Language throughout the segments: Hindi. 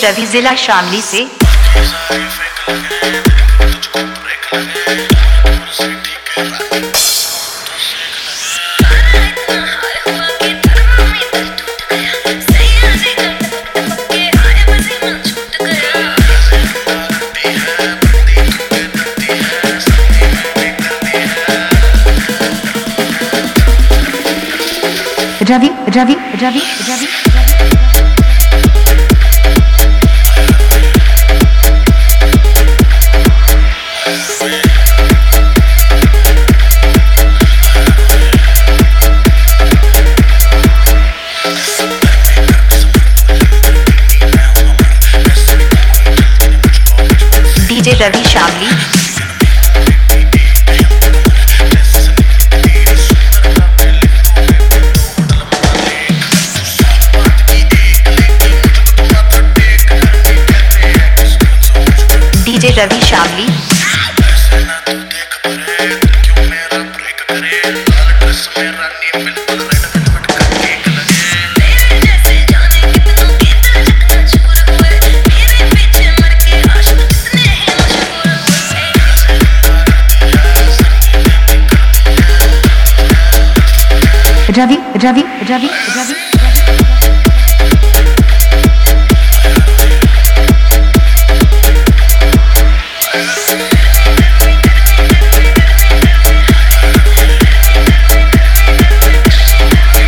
रवि जिला शामली से। Ravi Ravi Ravi Ravi DJ Ravi Shamli. DJ Ravi Shamli. Ravi Ravi Ravi Ravi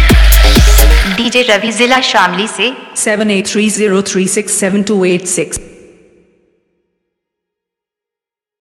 DJ Ravi जिला शामली से। 7830367286